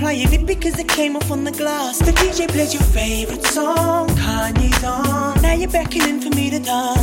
playing it because it came off on the glass. The DJ plays your favorite song, Kanye's on. Now you're beckoning for me to dance.